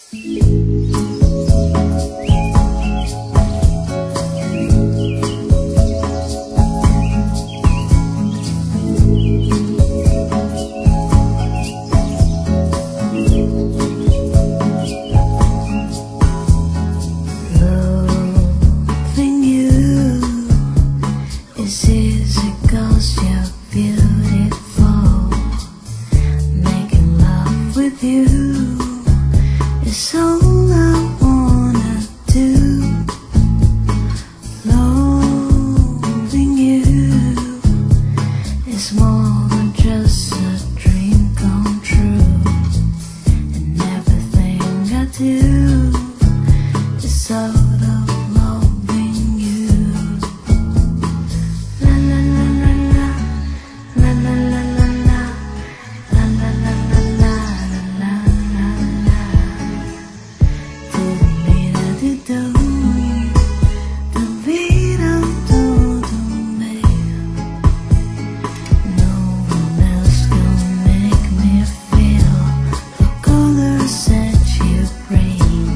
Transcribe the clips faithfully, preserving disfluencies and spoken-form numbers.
It's easy 'cause you're beautiful. Making love with you is all I wanna do. Loving you is more than just a dream come true. And everything I do is sort of loving you. La la la la la, la la la la la, la la la la la, la la la. Do me da do do, do me da do do me. No one else gonna make me feel the colors that you bring.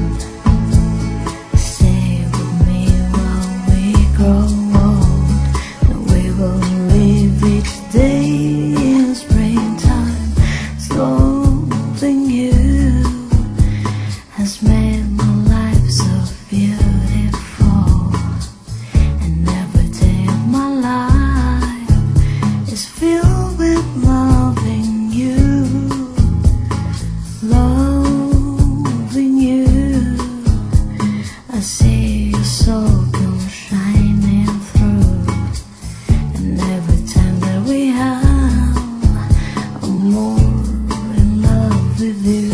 Stay with me while we grow old, and we will live each day in springtime. Loving you has made my life so beautiful, and every day of my life is filled with loving you. Loving you, I see your soul come shining through, and every time that we have, I'm more in love with you.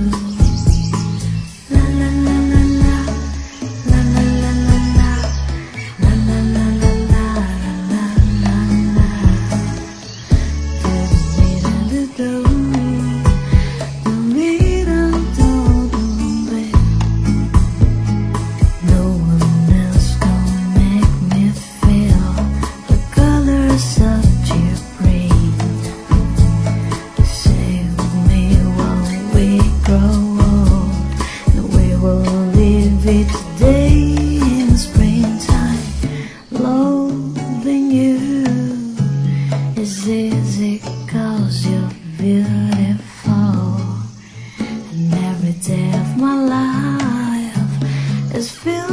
La la la la la, la la la la la, la la la la la, la la la. Do me da do do, do me da do do me. No one else gonna make me feel the colors that you bring. Stay with me while we grow old, and we will live each day in springtime. Loving you is easy 'cause you're beautiful, and every day of my life is filled